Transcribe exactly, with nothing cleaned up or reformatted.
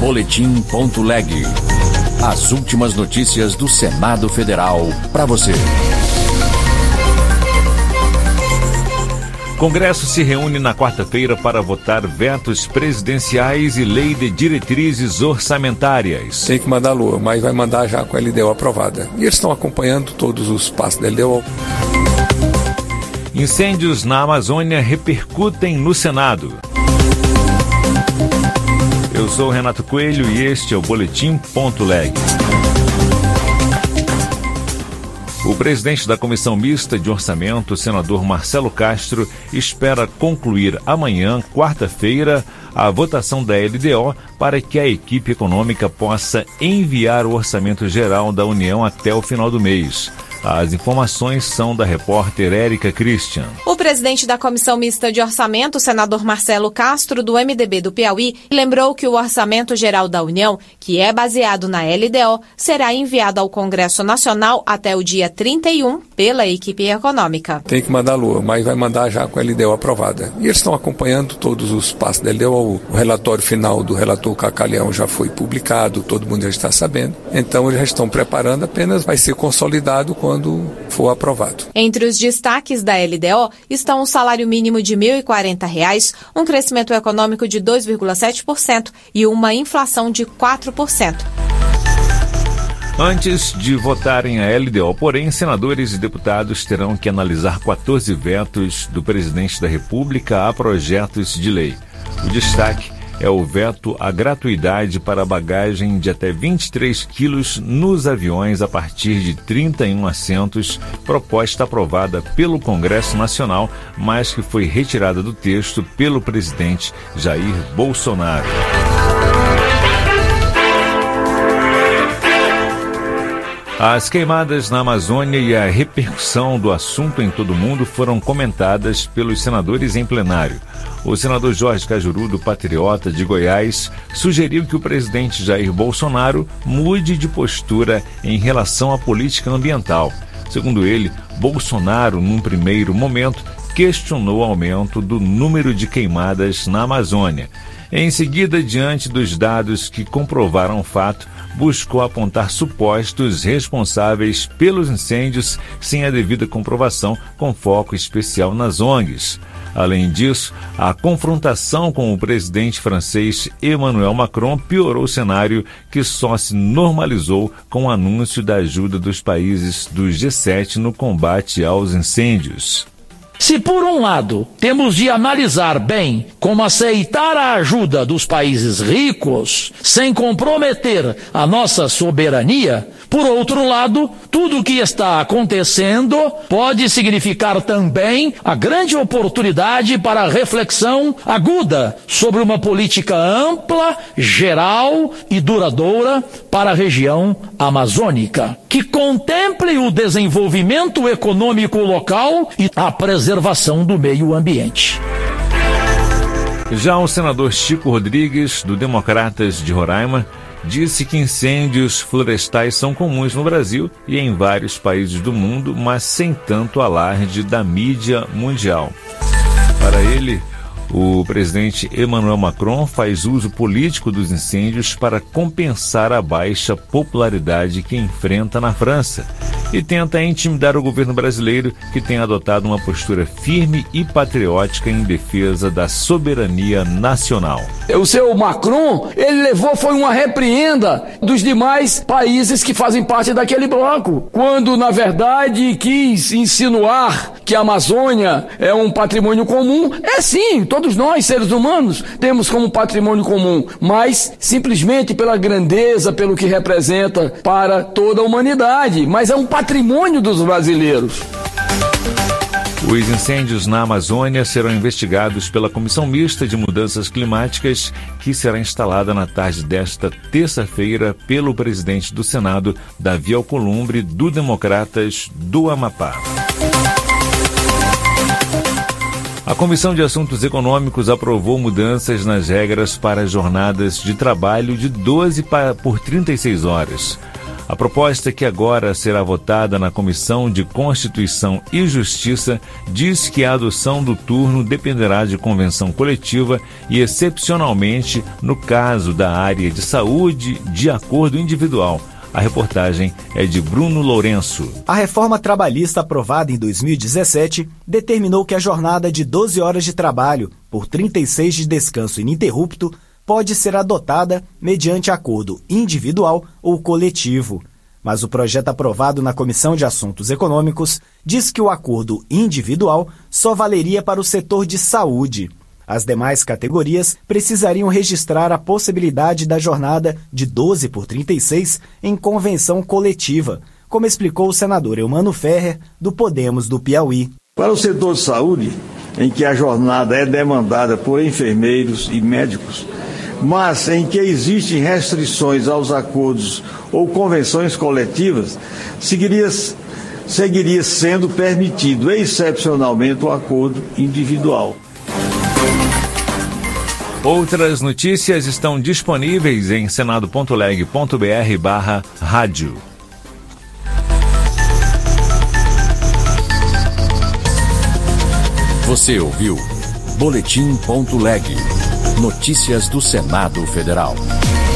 boletim ponto leg. As últimas notícias do Senado Federal para você. Congresso se reúne na quarta-feira para votar vetos presidenciais e lei de diretrizes orçamentárias. Tem que mandar a lua, mas vai mandar já com a L D O aprovada. E eles estão acompanhando todos os passos da L D O. Incêndios na Amazônia repercutem no Senado. Eu sou o Renato Coelho e este é o boletim ponto leg. O presidente da Comissão Mista de Orçamento, o senador Marcelo Castro, espera concluir amanhã, quarta-feira, a votação da L D O para que a equipe econômica possa enviar o orçamento geral da União até o final do mês. As informações são da repórter Érica Christian. O presidente da Comissão Mista de Orçamento, o senador Marcelo Castro, do M D B do Piauí, lembrou que o Orçamento Geral da União, que é baseado na L D O, será enviado ao Congresso Nacional até o dia trinta e um pela equipe econômica. Tem que mandar a lua, mas vai mandar já com a L D O aprovada. E eles estão acompanhando todos os passos da L D O. O relatório final do relator Cacalhão já foi publicado, todo mundo já está sabendo. Então eles já estão preparando, apenas vai ser consolidado quando quando for aprovado. Entre os destaques da L D O estão o salário mínimo de mil e quarenta reais, um crescimento econômico de dois vírgula sete por cento e uma inflação de quatro por cento. Antes de votarem a L D O, porém, senadores e deputados terão que analisar quatorze vetos do presidente da República a projetos de lei. O destaque é o veto à gratuidade para bagagem de até vinte e três quilos nos aviões a partir de trinta e um assentos, proposta aprovada pelo Congresso Nacional, mas que foi retirada do texto pelo presidente Jair Bolsonaro. As queimadas na Amazônia e a repercussão do assunto em todo o mundo foram comentadas pelos senadores em plenário. O senador Jorge Cajuru, do Patriota de Goiás, sugeriu que o presidente Jair Bolsonaro mude de postura em relação à política ambiental. Segundo ele, Bolsonaro, num primeiro momento, questionou o aumento do número de queimadas na Amazônia. Em seguida, diante dos dados que comprovaram o fato, buscou apontar supostos responsáveis pelos incêndios sem a devida comprovação, com foco especial nas O N Gs. Além disso, a confrontação com o presidente francês Emmanuel Macron piorou o cenário que só se normalizou com o anúncio da ajuda dos países do G sete no combate aos incêndios. Se por um lado temos de analisar bem como aceitar a ajuda dos países ricos sem comprometer a nossa soberania, por outro lado, tudo o que está acontecendo pode significar também a grande oportunidade para a reflexão aguda sobre uma política ampla, geral e duradoura para a região amazônica, que contemple o desenvolvimento econômico local e a preservação do meio ambiente. Já o senador Chico Rodrigues, do Democratas de Roraima, disse que incêndios florestais são comuns no Brasil e em vários países do mundo, mas sem tanto alarde da mídia mundial. Para ele, o presidente Emmanuel Macron faz uso político dos incêndios para compensar a baixa popularidade que enfrenta na França e tenta intimidar o governo brasileiro, que tem adotado uma postura firme e patriótica em defesa da soberania nacional. O seu Macron, ele levou foi uma repreenda dos demais países que fazem parte daquele bloco, quando na verdade quis insinuar que a Amazônia é um patrimônio comum. É sim, todos nós, seres humanos, temos como patrimônio comum, mas simplesmente pela grandeza, pelo que representa para toda a humanidade, mas é um patrimônio dos brasileiros. Os incêndios na Amazônia serão investigados pela Comissão Mista de Mudanças Climáticas, que será instalada na tarde desta terça-feira pelo presidente do Senado, Davi Alcolumbre, do Democratas do Amapá. A Comissão de Assuntos Econômicos aprovou mudanças nas regras para jornadas de trabalho de doze por trinta e seis horas. A proposta, que agora será votada na Comissão de Constituição e Justiça, diz que a adoção do turno dependerá de convenção coletiva e, excepcionalmente, no caso da área de saúde, de acordo individual. A reportagem é de Bruno Lourenço. A reforma trabalhista aprovada em dois mil e dezessete determinou que a jornada de doze horas de trabalho por trinta e seis de descanso ininterrupto pode ser adotada mediante acordo individual ou coletivo. Mas o projeto aprovado na Comissão de Assuntos Econômicos diz que o acordo individual só valeria para o setor de saúde. As demais categorias precisariam registrar a possibilidade da jornada de doze por trinta e seis em convenção coletiva, como explicou o senador Eumano Ferrer, do Podemos do Piauí. Para o setor de saúde, em que a jornada é demandada por enfermeiros e médicos, mas em que existem restrições aos acordos ou convenções coletivas, seguiria, seguiria sendo permitido excepcionalmente o acordo individual. Outras notícias estão disponíveis em senado ponto leg ponto br barra rádio. Você ouviu Boletim ponto leg. Notícias do Senado Federal.